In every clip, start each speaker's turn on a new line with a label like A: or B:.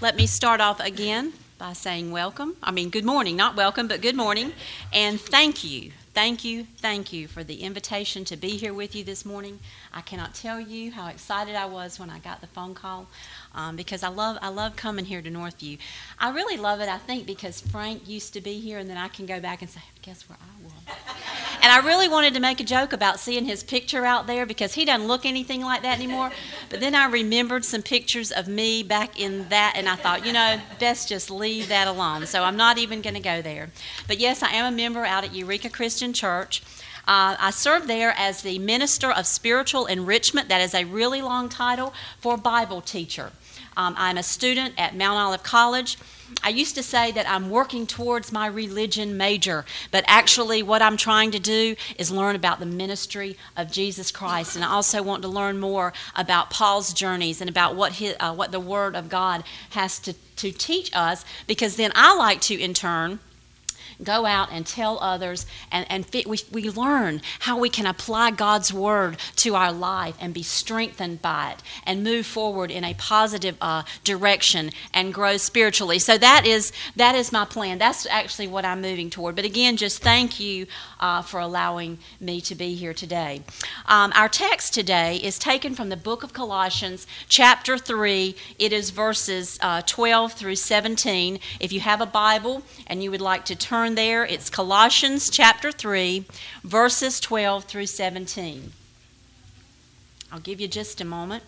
A: Let me start off again by saying good morning, not welcome, but good morning, and thank you. Thank you for the invitation to be here with you this morning. I cannot tell you how excited I was when I got the phone call because I love coming here to Northview. I really love it, I think, because Frank used to be here, and then I can go back and say, guess where I was? And I really wanted to make a joke about seeing his picture out there because he doesn't look anything like that anymore. But then I remembered some pictures of me back in that, and I thought, best just leave that alone. So I'm not even going to go there. But yes, I am a member out at Eureka Christian Church. I serve there as the Minister of Spiritual Enrichment. That is a really long title for Bible teacher. I'm a student at Mount Olive College. I used to say that I'm working towards my religion major, but actually what I'm trying to do is learn about the ministry of Jesus Christ, and I also want to learn more about Paul's journeys and about what the Word of God has to teach us, because then I like to, in turn, go out and tell others, and we learn how we can apply God's Word to our life and be strengthened by it and move forward in a positive direction and grow spiritually. So that is my plan. That's actually what I'm moving toward. But again, just thank you for allowing me to be here today. Our text today is taken from the book of Colossians, chapter 3. It is verses 12 through 17. If you have a Bible and you would like to turn there, it's Colossians chapter 3, verses 12 through 17. I'll give you just a moment.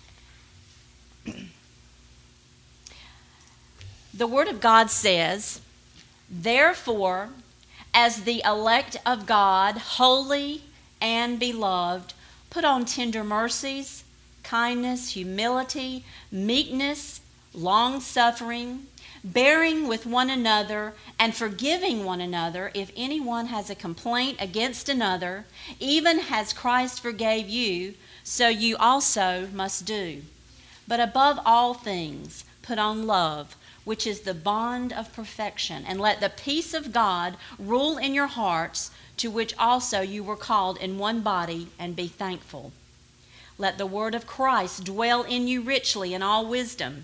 A: The Word of God says, "Therefore, as the elect of God, holy and beloved, put on tender mercies, kindness, humility, meekness, long-suffering, bearing with one another and forgiving one another if anyone has a complaint against another, even as Christ forgave you, so you also must do. But above all things, put on love, which is the bond of perfection, and let the peace of God rule in your hearts, to which also you were called in one body, and be thankful. Let the word of Christ dwell in you richly in all wisdom,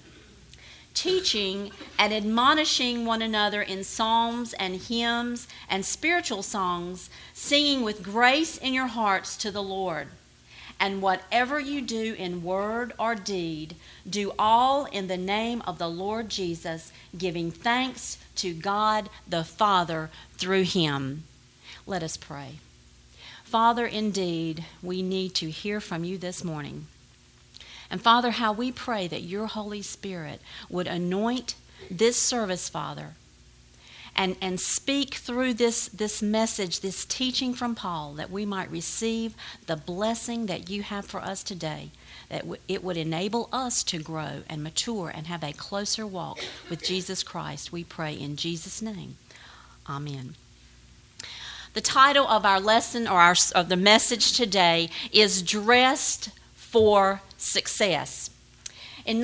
A: teaching and admonishing one another in psalms and hymns and spiritual songs, singing with grace in your hearts to the Lord. And whatever you do in word or deed, do all in the name of the Lord Jesus, giving thanks to God the Father through him." Let us pray. Father, indeed, we need to hear from you this morning. And Father, how we pray that your Holy Spirit would anoint this service, Father, and speak through this message, this teaching from Paul, that we might receive the blessing that you have for us today, that it would enable us to grow and mature and have a closer walk with Jesus Christ. We pray in Jesus' name. Amen. The title of our lesson, or of the message today, is Dressed for Success. In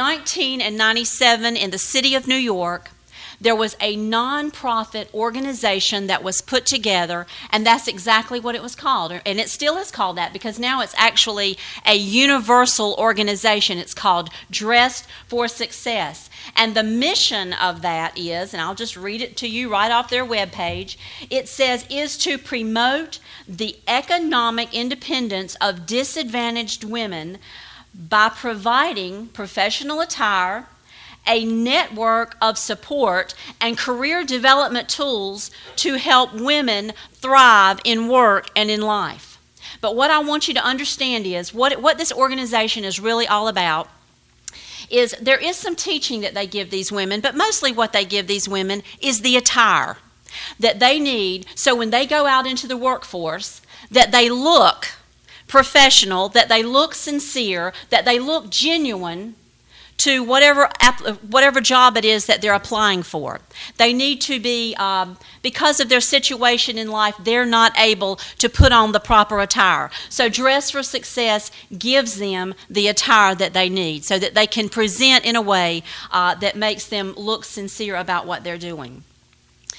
A: 1997, in the city of New York, there was a non-profit organization that was put together, and that's exactly what it was called. And it still is called that, because now it's actually a universal organization. It's called Dressed for Success. And the mission of that is, and I'll just read it to you right off their webpage, it says, is to promote the economic independence of disadvantaged women by providing professional attire, a network of support, and career development tools to help women thrive in work and in life. But what I want you to understand is what this organization is really all about is there is some teaching that they give these women, but mostly what they give these women is the attire that they need, so when they go out into the workforce, that they look professional, that they look sincere, that they look genuine to whatever job it is that they're applying for. They need to be, because of their situation in life, they're not able to put on the proper attire. So Dress for Success gives them the attire that they need so that they can present in a way that makes them look sincere about what they're doing.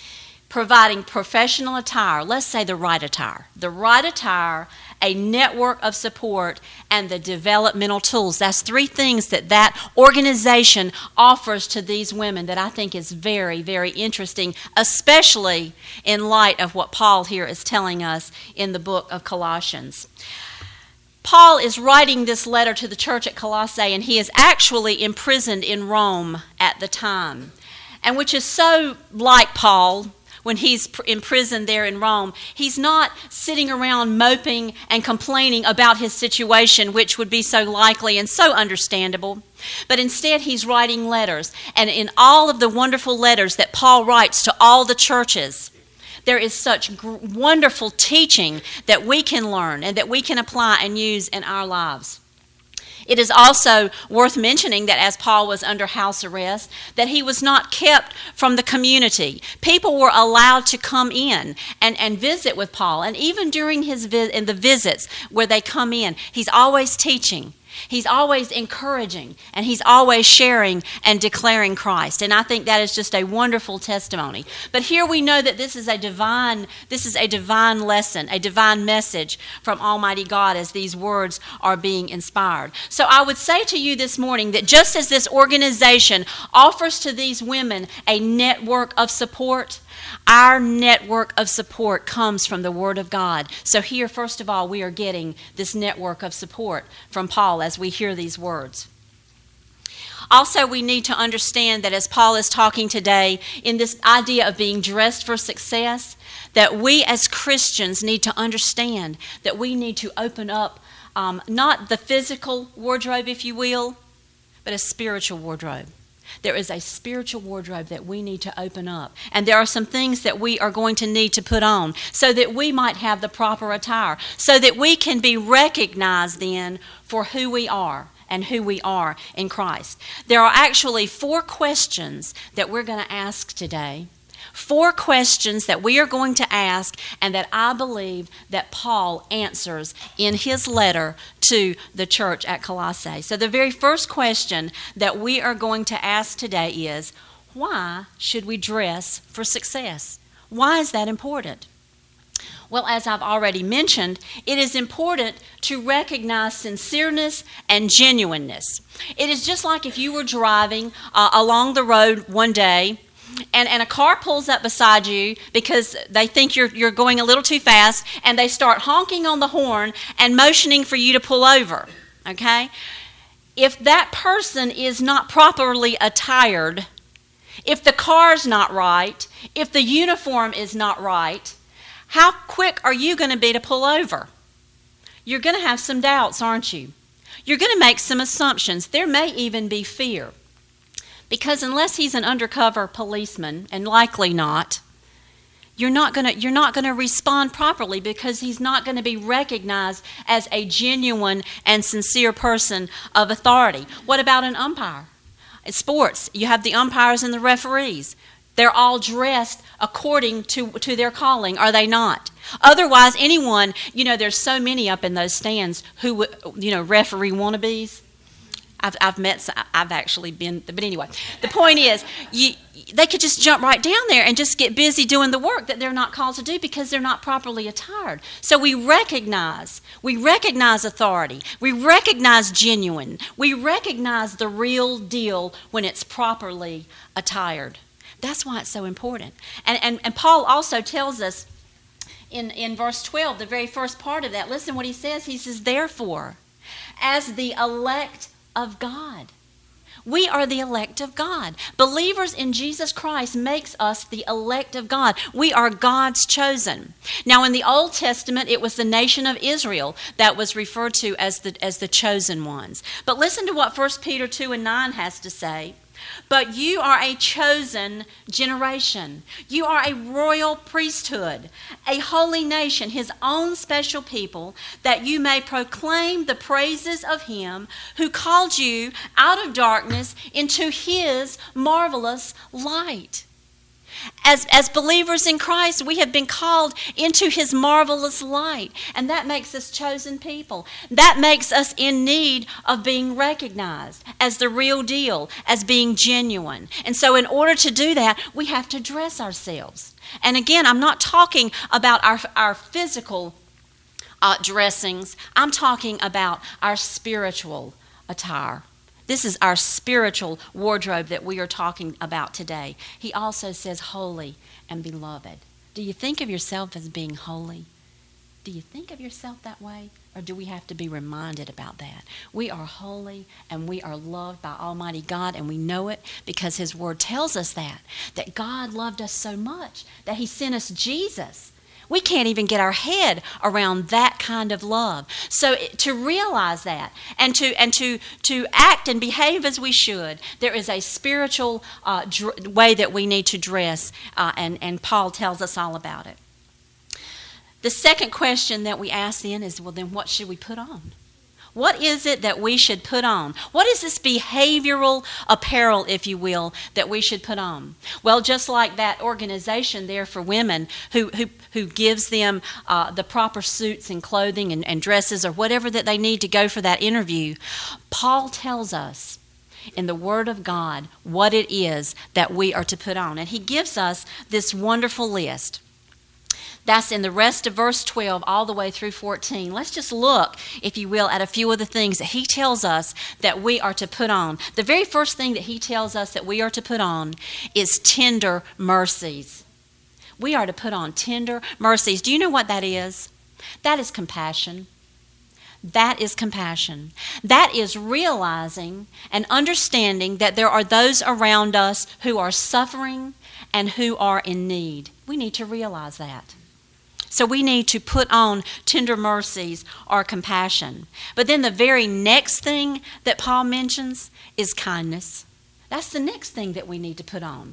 A: providing professional attire, let's say the right attire, a network of support, and the developmental tools. That's three things that organization offers to these women that I think is very, very interesting, especially in light of what Paul here is telling us in the book of Colossians. Paul is writing this letter to the church at Colossae, and he is actually imprisoned in Rome at the time, and which is so like Paul. When he's imprisoned there in Rome, he's not sitting around moping and complaining about his situation, which would be so likely and so understandable. But instead, he's writing letters. And in all of the wonderful letters that Paul writes to all the churches, there is such wonderful teaching that we can learn and that we can apply and use in our lives. It is also worth mentioning that as Paul was under house arrest, that he was not kept from the community. People were allowed to come in and visit with Paul. And even during in the visits where they come in, he's always teaching. He's always encouraging, and he's always sharing and declaring Christ. And I think that is just a wonderful testimony. But here we know that this is a divine lesson, a divine message from Almighty God as these words are being inspired. So I would say to you this morning that just as this organization offers to these women a network of support, our network of support comes from the Word of God. So here, first of all, we are getting this network of support from Paul as we hear these words. Also, we need to understand that as Paul is talking today in this idea of being dressed for success, that we as Christians need to understand that we need to open up not the physical wardrobe, if you will, but a spiritual wardrobe. There is a spiritual wardrobe that we need to open up. And there are some things that we are going to need to put on so that we might have the proper attire, so that we can be recognized then for who we are and who we are in Christ. There are actually 4 questions that we're going to ask today. 4 questions that we are going to ask and that I believe that Paul answers in his letter to the church at Colossae. So the very first question that we are going to ask today is, why should we dress for success? Why is that important? Well, as I've already mentioned, it is important to recognize sincereness and genuineness. It is just like if you were driving along the road one day and a car pulls up beside you because they think you're going a little too fast, and they start honking on the horn and motioning for you to pull over, okay? If that person is not properly attired, if the car's not right, if the uniform is not right, how quick are you going to be to pull over? You're going to have some doubts, aren't you? You're going to make some assumptions. There may even be fear. Because unless he's an undercover policeman, and likely not, you're not going to respond properly because he's not going to be recognized as a genuine and sincere person of authority. What about an umpire? In sports, you have the umpires and the referees. They're all dressed according to their calling, are they not? Otherwise, anyone, there's so many up in those stands who, referee wannabes. I've actually been, but anyway, the point is, they could just jump right down there and just get busy doing the work that they're not called to do because they're not properly attired. So we recognize authority, we recognize genuine, we recognize the real deal when it's properly attired. That's why it's so important. And Paul also tells us in verse 12, the very first part of that, listen what he says. He says, therefore, as the elect of God. We are the elect of God. Believers in Jesus Christ makes us the elect of God. We are God's chosen. Now, in the Old Testament, it was the nation of Israel that was referred to as the chosen ones. But listen to what 1 Peter 2:9 has to say. But you are a chosen generation. You are a royal priesthood, a holy nation, his own special people, that you may proclaim the praises of him who called you out of darkness into his marvelous light. As believers in Christ, we have been called into his marvelous light, and that makes us chosen people. That makes us in need of being recognized as the real deal, as being genuine. And so in order to do that, we have to dress ourselves. And again, I'm not talking about our physical dressings. I'm talking about our spiritual attire. This is our spiritual wardrobe that we are talking about today. He also says holy and beloved. Do you think of yourself as being holy? Do you think of yourself that way? Or do we have to be reminded about that? We are holy and we are loved by Almighty God, and we know it because his word tells us that God loved us so much that he sent us Jesus. We can't even get our head around that kind of love. So to realize that and to act and behave as we should, there is a spiritual way that we need to dress, and Paul tells us all about it. The second question that we ask then is, well, then what should we put on? What is it that we should put on? What is this behavioral apparel, if you will, that we should put on? Well, just like that organization there for women who gives them the proper suits and clothing and dresses or whatever that they need to go for that interview, Paul tells us in the Word of God what it is that we are to put on. And he gives us this wonderful list. That's in the rest of verse 12 all the way through 14. Let's just look, if you will, at a few of the things that he tells us that we are to put on. The very first thing that he tells us that we are to put on is tender mercies. We are to put on tender mercies. Do you know what that is? That is compassion. That is compassion. That is realizing and understanding that there are those around us who are suffering and who are in need. We need to realize that. So we need to put on tender mercies or compassion. But then the very next thing that Paul mentions is kindness. That's the next thing that we need to put on.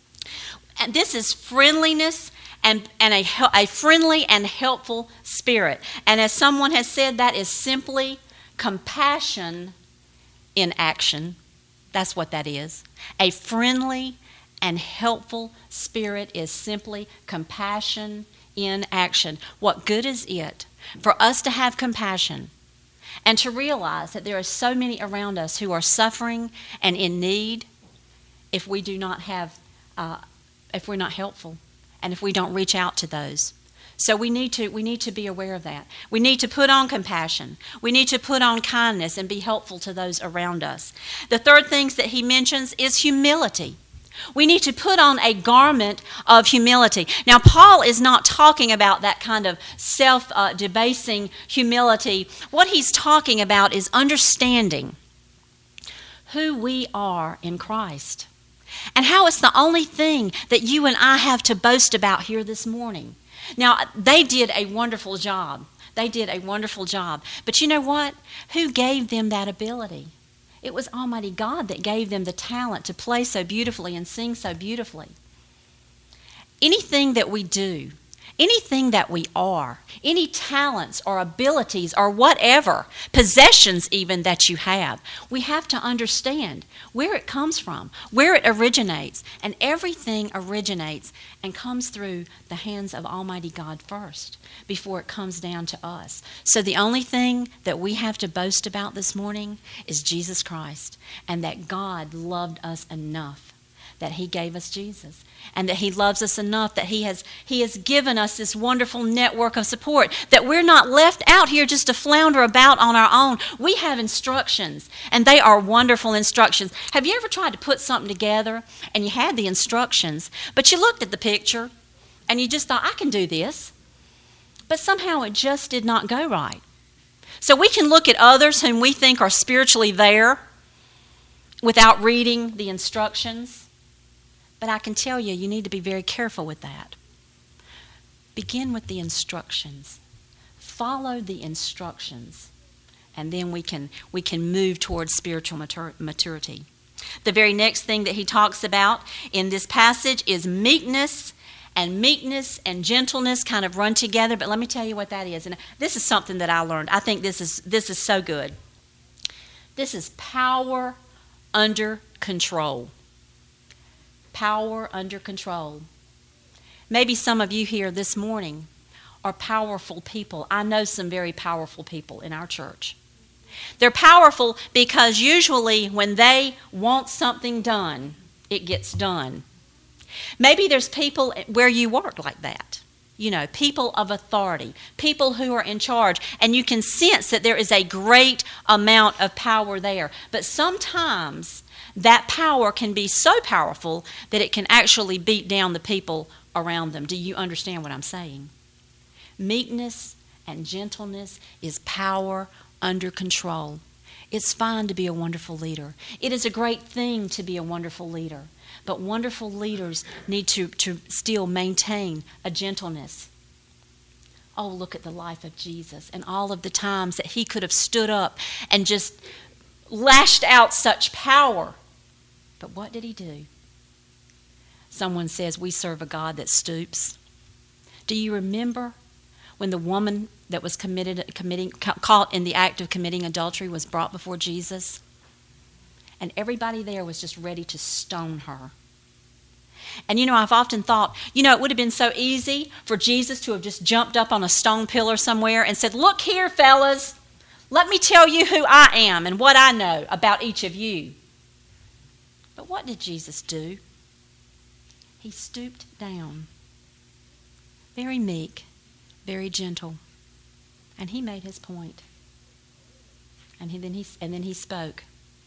A: And this is friendliness and a friendly and helpful spirit. And as someone has said, that is simply compassion in action. That's what that is. A friendly and helpful spirit is simply compassion in action. What good is it for us to have compassion and to realize that there are so many around us who are suffering and in need if we do not have, if we're not helpful and if we don't reach out to those? So we need to be aware of that. We need to put on compassion. We need to put on kindness and be helpful to those around us. The third thing that he mentions is humility. We need to put on a garment of humility. Now, Paul is not talking about that kind of self-debasing humility. What he's talking about is understanding who we are in Christ and how it's the only thing that you and I have to boast about here this morning. Now, they did a wonderful job. They did a wonderful job. But you know what? Who gave them that ability? It was Almighty God that gave them the talent to play so beautifully and sing so beautifully. Anything that we do, anything that we are, any talents or abilities or whatever, possessions even that you have, we have to understand where it comes from, where it originates. And everything originates and comes through the hands of Almighty God first before it comes down to us. So the only thing that we have to boast about this morning is Jesus Christ, and that God loved us enough that he gave us Jesus, and that he loves us enough that he has given us this wonderful network of support, that we're not left out here just to flounder about on our own. We have instructions, and they are wonderful instructions. Have you ever tried to put something together and you had the instructions, but you looked at the picture and you just thought, I can do this, but somehow it just did not go right? So we can look at others whom we think are spiritually there without reading the instructions. But I can tell you, you need to be very careful with that. Begin with the instructions. Follow the instructions. And then we can move towards spiritual maturity. The very next thing that he talks about in this passage is meekness. And meekness and gentleness kind of run together. But let me tell you what that is. And this is something that I learned. I think this is so good. This is power under control. Power under control. Maybe some of you here this morning are powerful people. I know some very powerful people in our church. They're powerful because usually when they want something done, it gets done. Maybe there's people where you work like that. You know, people of authority, people who are in charge, and you can sense that there is a great amount of power there. But sometimes that power can be so powerful that it can actually beat down the people around them. Do you understand what I'm saying? Meekness and gentleness is power under control. It's fine to be a wonderful leader. It is a great thing to be a wonderful leader. But wonderful leaders need to still maintain a gentleness. Oh, look at the life of Jesus and all of the times that he could have stood up and just lashed out such power. But what did he do? Someone says we serve a God that stoops. Do you remember when the woman that was caught in the act of committing adultery was brought before Jesus? And everybody there was just ready to stone her. And you know, I've often thought, you know, it would have been so easy for Jesus to have just jumped up on a stone pillar somewhere and said, "Look here, fellas, let me tell you who I am and what I know about each of you." But what did Jesus do? He stooped down, very meek, very gentle, and he made his point. And then he spoke.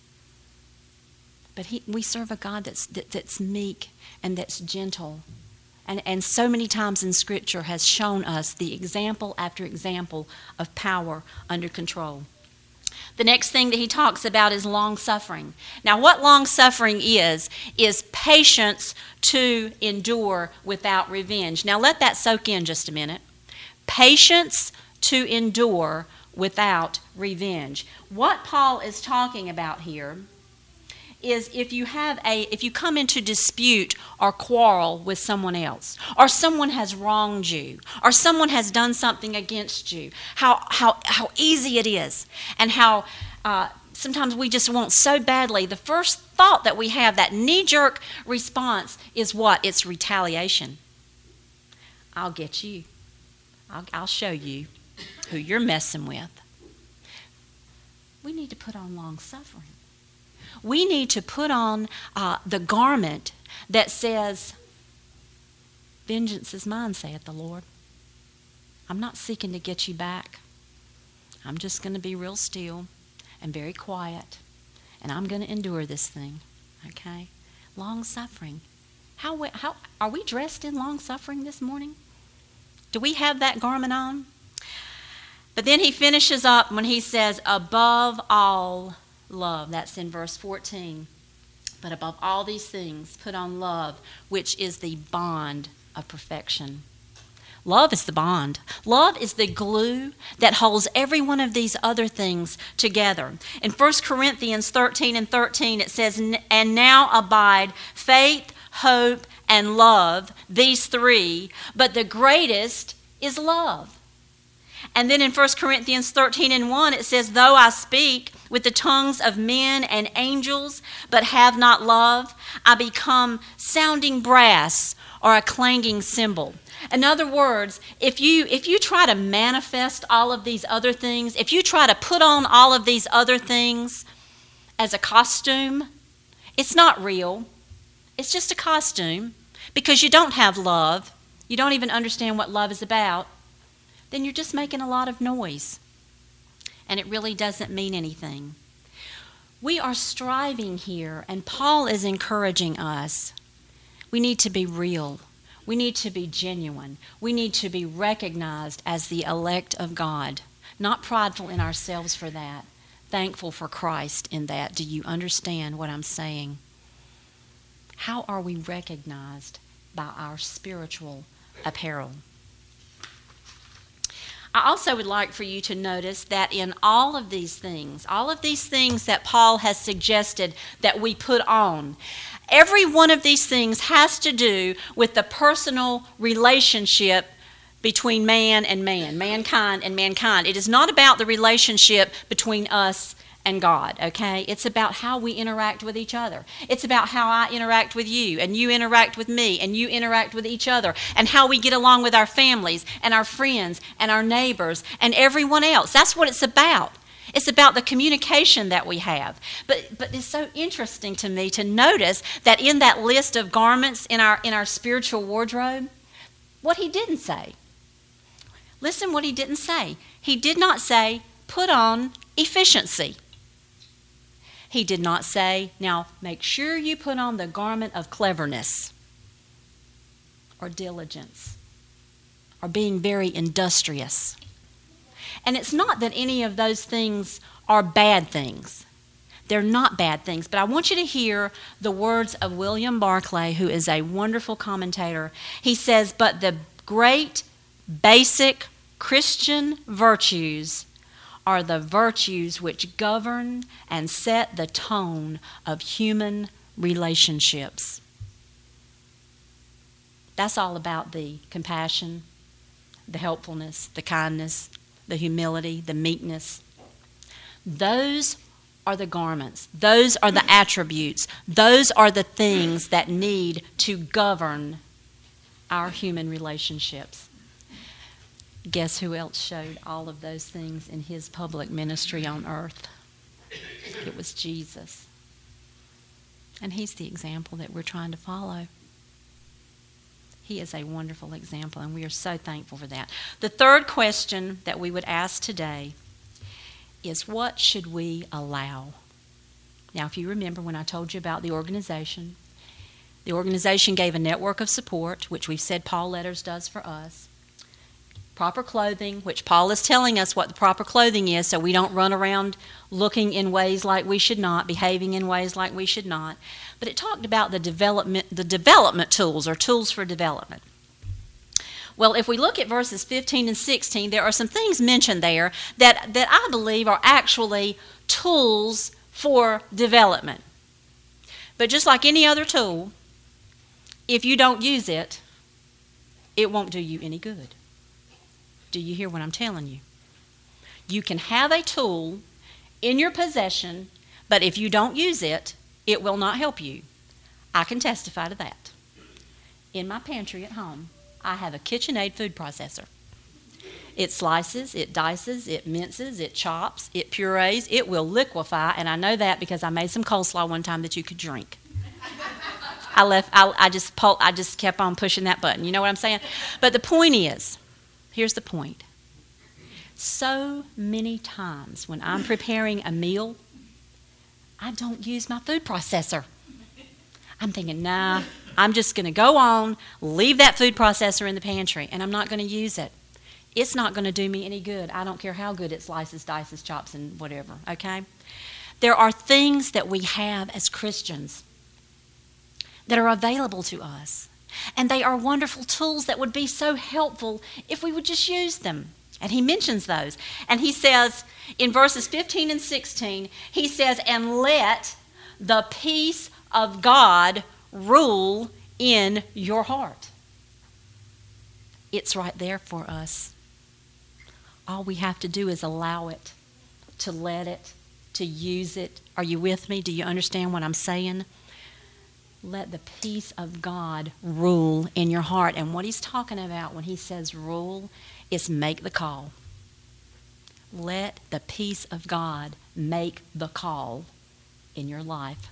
A: But we serve a God that's meek and that's gentle. And so many times in Scripture has shown us the example after example of power under control. The next thing that he talks about is long-suffering. Now, what long-suffering is patience to endure without revenge. Now, let that soak in just a minute. Patience to endure without revenge. What Paul is talking about here is if you come into dispute or quarrel with someone else, or someone has wronged you, or someone has done something against you, how easy it is, and how sometimes we just want so badly. The first thought that we have, that knee-jerk response, is what? It's retaliation. I'll get you. I'll show you who you're messing with. We need to put on long-suffering. We need to put on the garment that says, "Vengeance is mine, saith the Lord." I'm not seeking to get you back. I'm just going to be real still and very quiet, and I'm going to endure this thing. Okay? Long-suffering. How are we dressed in long-suffering this morning? Do we have that garment on? But then he finishes up when he says, "Above all, love." That's in verse 14. But above all these things, put on love, which is the bond of perfection. Love is the bond. Love is the glue that holds every one of these other things together. In 1 Corinthians 13:13, it says, "And now abide faith, hope, and love, these three, but the greatest is love." And then in 1 Corinthians 13:1, it says, "Though I speak with the tongues of men and angels, but have not love, I become sounding brass or a clanging cymbal." In other words, if you try to manifest all of these other things, if you try to put on all of these other things as a costume, it's not real. It's just a costume because you don't have love. You don't even understand what love is about. Then you're just making a lot of noise. And it really doesn't mean anything. We are striving here, and Paul is encouraging us. We need to be real. We need to be genuine. We need to be recognized as the elect of God. Not prideful in ourselves for that. Thankful for Christ in that. Do you understand what I'm saying? How are we recognized? By our spiritual apparel. I also would like for you to notice that in all of these things that Paul has suggested that we put on, every one of these things has to do with the personal relationship between man and man, mankind and mankind. It is not about the relationship between us and God, okay? It's about how we interact with each other. It's about how I interact with you, and you interact with me, and you interact with each other, and how we get along with our families and our friends and our neighbors and everyone else. That's what it's about. It's about the communication that we have. But it's so interesting to me to notice that in that list of garments in our spiritual wardrobe, what he didn't say. Listen what he didn't say. He did not say, put on efficiency. He did not say, now make sure you put on the garment of cleverness or diligence or being very industrious. And it's not that any of those things are bad things. They're not bad things. But I want you to hear the words of William Barclay, who is a wonderful commentator. He says, but the great basic Christian virtues are the virtues which govern and set the tone of human relationships. That's all about the compassion, the helpfulness, the kindness, the humility, the meekness. Those are the garments. Those are the attributes. Those are the things that need to govern our human relationships. Guess who else showed all of those things in his public ministry on earth? It was Jesus. And he's the example that we're trying to follow. He is a wonderful example, and we are so thankful for that. The third question that we would ask today is, what should we allow? Now, if you remember when I told you about the organization gave a network of support, which we've said Paul Letters does for us. Proper clothing, which Paul is telling us what the proper clothing is, so we don't run around looking in ways like we should not, behaving in ways like we should not. But it talked about the development tools, or tools for development. Well, if we look at verses 15 and 16, there are some things mentioned there that I believe are actually tools for development. But just like any other tool, if you don't use it, it won't do you any good. Do you hear what I'm telling you? You can have a tool in your possession, but if you don't use it, it will not help you. I can testify to that. In my pantry at home, I have a KitchenAid food processor. It slices, it dices, it minces, it chops, it purees, it will liquefy, and I know that because I made some coleslaw one time that you could drink. I just kept on pushing that button. You know what I'm saying? But the point is, here's the point. So many times when I'm preparing a meal, I don't use my food processor. I'm thinking, nah, I'm just going to go on, leave that food processor in the pantry, and I'm not going to use it. It's not going to do me any good. I don't care how good it slices, dices, chops, and whatever, okay? There are things that we have as Christians that are available to us, and they are wonderful tools that would be so helpful if we would just use them. And he mentions those. And he says in verses 15 and 16, he says, and let the peace of God rule in your heart. It's right there for us. All we have to do is allow it, to let it, to use it. Are you with me? Do you understand what I'm saying? Let the peace of God rule in your heart. And what he's talking about when he says rule is make the call. Let the peace of God make the call in your life.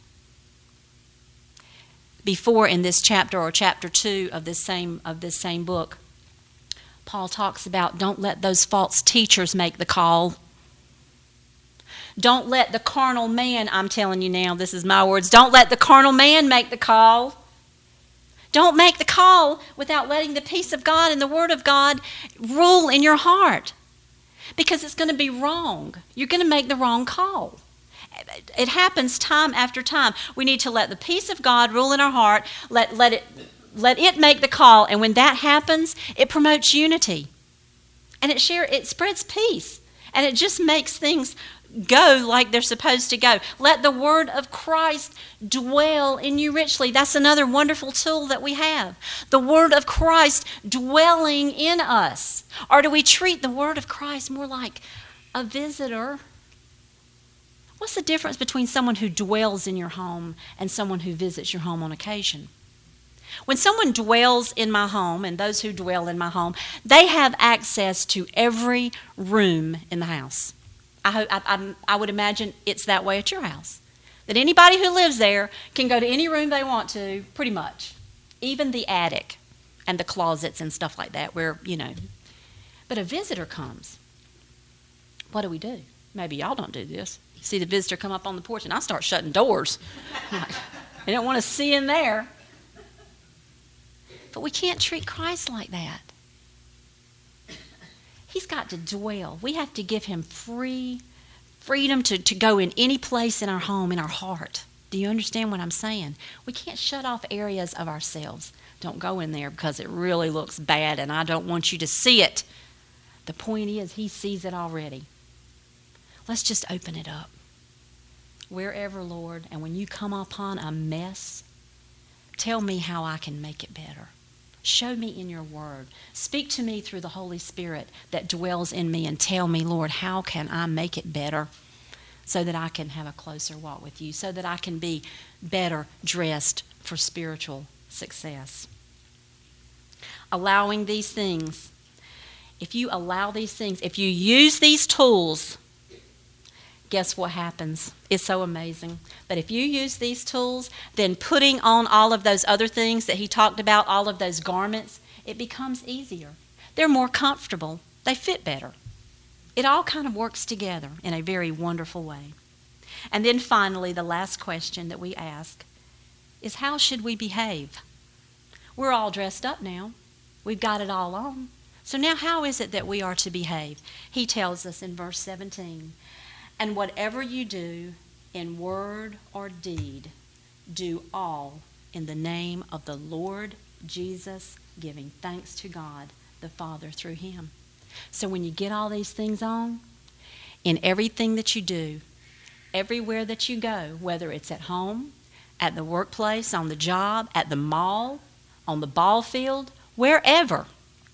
A: Before in this chapter, or chapter 2 of this same book, Paul talks about don't let those false teachers make the call. Don't let the carnal man, I'm telling you now, this is my words, don't let the carnal man make the call. Don't make the call without letting the peace of God and the Word of God rule in your heart. Because it's going to be wrong. You're going to make the wrong call. It happens time after time. We need to let the peace of God rule in our heart. Let it make the call. And when that happens, it promotes unity. And it spreads peace. And it just makes things go like they're supposed to go. Let the word of Christ dwell in you richly. That's another wonderful tool that we have. The word of Christ dwelling in us. Or do we treat the word of Christ more like a visitor? What's the difference between someone who dwells in your home and someone who visits your home on occasion? When someone dwells in my home, and those who dwell in my home, they have access to every room in the house. I would imagine it's that way at your house. That anybody who lives there can go to any room they want to, pretty much. Even the attic and the closets and stuff like that where, But a visitor comes. What do? Maybe y'all don't do this. You see the visitor come up on the porch and I start shutting doors. I don't want to see in there. But we can't treat Christ like that. He's got to dwell. We have to give him freedom to go in any place in our home, in our heart. Do you understand what I'm saying? We can't shut off areas of ourselves. Don't go in there because it really looks bad and I don't want you to see it. The point is, he sees it already. Let's just open it up. Wherever, Lord, and when you come upon a mess, tell me how I can make it better. Show me in your word. Speak to me through the Holy Spirit that dwells in me and tell me, Lord, how can I make it better so that I can have a closer walk with you, so that I can be better dressed for spiritual success. Allowing these things, if you allow these things, if you use these tools, guess what happens? It's so amazing. But if you use these tools, then putting on all of those other things that he talked about, all of those garments, it becomes easier. They're more comfortable. They fit better. It all kind of works together in a very wonderful way. And then finally, the last question that we ask is, how should we behave? We're all dressed up now. We've got it all on. So now how is it that we are to behave? He tells us in verse 17, and whatever you do in word or deed, do all in the name of the Lord Jesus, giving thanks to God the Father through him. So when you get all these things on, in everything that you do, everywhere that you go, whether it's at home, at the workplace, on the job, at the mall, on the ball field, wherever,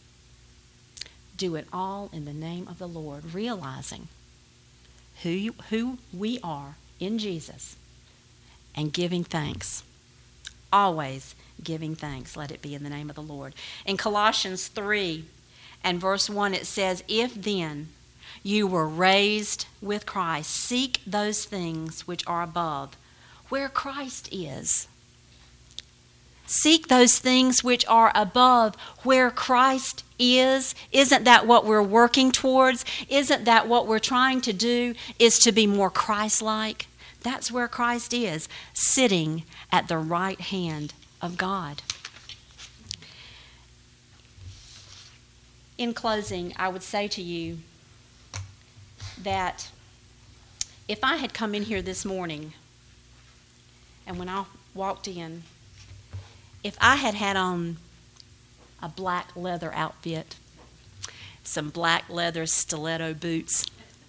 A: do it all in the name of the Lord, realizing who we are in Jesus and giving thanks. Always giving thanks. Let it be in the name of the Lord. In Colossians 3 and verse 1 it says, if then you were raised with Christ, seek those things which are above, where Christ is. Seek those things which are above, where Christ is. Isn't that what we're working towards? Isn't that what we're trying to do, is to be more Christ-like? That's where Christ is, sitting at the right hand of God. In closing, I would say to you that if I had come in here this morning, and when I walked in, if I had had on a black leather outfit, some black leather stiletto boots,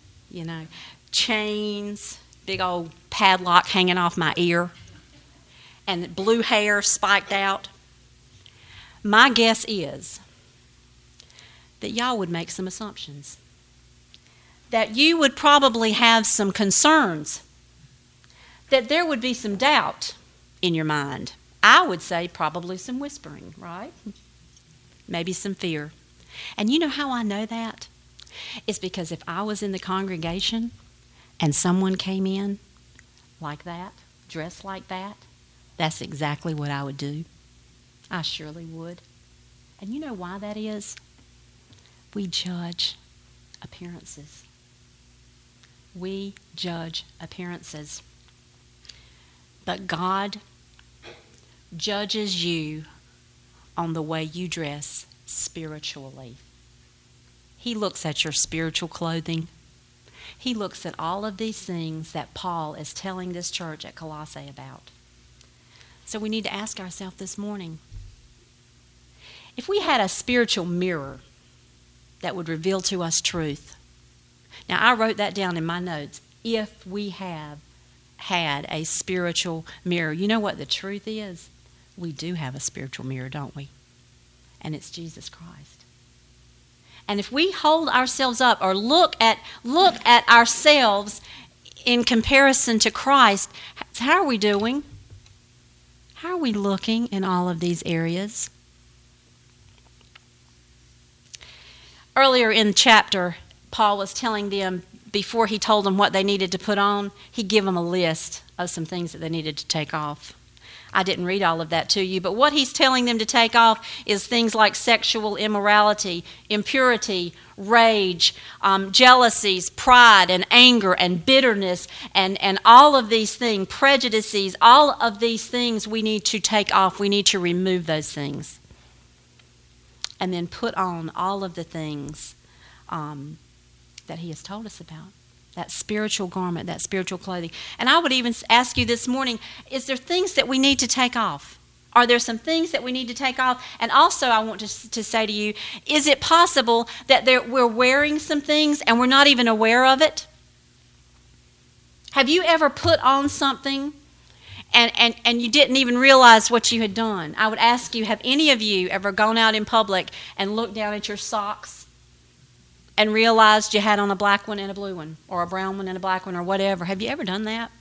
A: chains, big old padlock hanging off my ear, and blue hair spiked out, my guess is that y'all would make some assumptions. That you would probably have some concerns. That there would be some doubt in your mind. I would say probably some whispering, right? Maybe some fear. And you know how I know that? It's because if I was in the congregation and someone came in like that, dressed like that, that's exactly what I would do. I surely would. And you know why that is? We judge appearances. We judge appearances. But God judges you on the way you dress spiritually. He looks at your spiritual clothing. He looks at all of these things that Paul is telling this church at Colossae about. So we need to ask ourselves this morning, if we had a spiritual mirror that would reveal to us truth. Now, I wrote that down in my notes. If we have had a spiritual mirror. You know what the truth is? We do have a spiritual mirror, don't we? And it's Jesus Christ. And if we hold ourselves up or look at ourselves in comparison to Christ, how are we doing? How are we looking in all of these areas? Earlier in the chapter, Paul was telling them, before he told them what they needed to put on, he gave them a list of some things that they needed to take off. I didn't read all of that to you, but what he's telling them to take off is things like sexual immorality, impurity, rage, jealousies, pride, and anger, and bitterness, and all of these things, prejudices, all of these things we need to take off. We need to remove those things. And then put on all of the things that he has told us about. That spiritual garment, that spiritual clothing. And I would even ask you this morning, is there things that we need to take off? Are there some things that we need to take off? And also I want to say to you, is it possible that we're wearing some things and we're not even aware of it? Have you ever put on something and you didn't even realize what you had done? I would ask you, have any of you ever gone out in public and looked down at your socks and realized you had on a black one and a blue one, or a brown one and a black one, or whatever? Have you ever done that?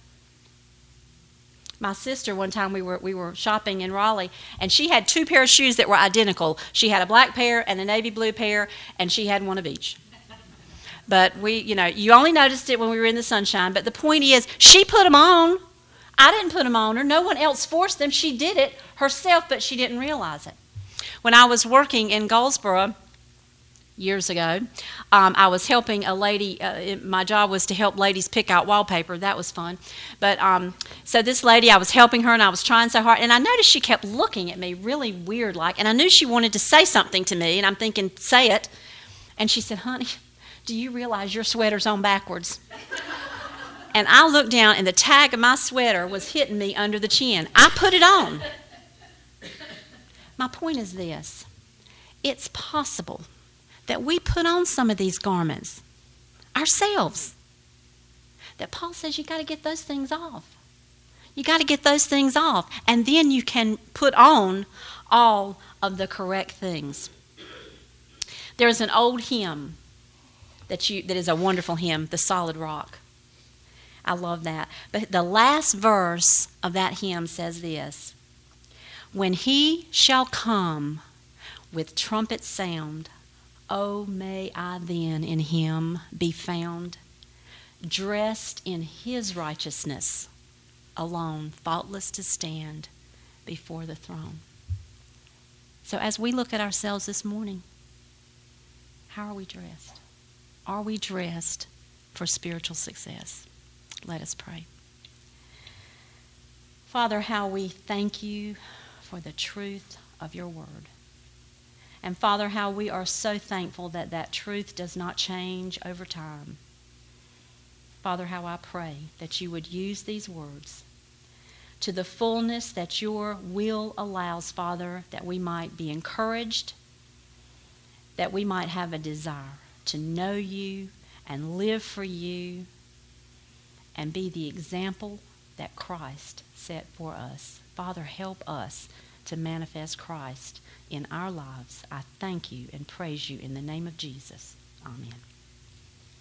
A: My sister, one time we were shopping in Raleigh, and she had two pairs of shoes that were identical. She had a black pair and a navy blue pair, and she had one of each. But you only noticed it when we were in the sunshine. But the point is, she put them on. I didn't put them on her. No one else forced them. She did it herself, but she didn't realize it. When I was working in Goldsboro years ago, I was helping a lady. My job was to help ladies pick out wallpaper. That was fun. But so this lady, I was helping her, and I was trying so hard, and I noticed she kept looking at me really weird like, and I knew she wanted to say something to me, and I'm thinking, say it. And she said, "Honey, do you realize your sweater's on backwards?" And I looked down, and the tag of my sweater was hitting me under the chin. I put it on. My point is this. It's possible that we put on some of these garments ourselves. That Paul says you got to get those things off. You got to get those things off. And then you can put on all of the correct things. There's an old hymn that is a wonderful hymn, The Solid Rock. I love that. But the last verse of that hymn says this: "When he shall come with trumpet sound, oh, may I then in him be found, dressed in his righteousness, alone, faultless to stand before the throne." So as we look at ourselves this morning, how are we dressed? Are we dressed for spiritual success? Let us pray. Father, how we thank you for the truth of your word. And Father, how we are so thankful that that truth does not change over time. Father, how I pray that you would use these words to the fullness that your will allows, Father, that we might be encouraged, that we might have a desire to know you and live for you and be the example that Christ set for us. Father, help us to manifest Christ in our lives. I thank you and praise you in the name of Jesus. Amen.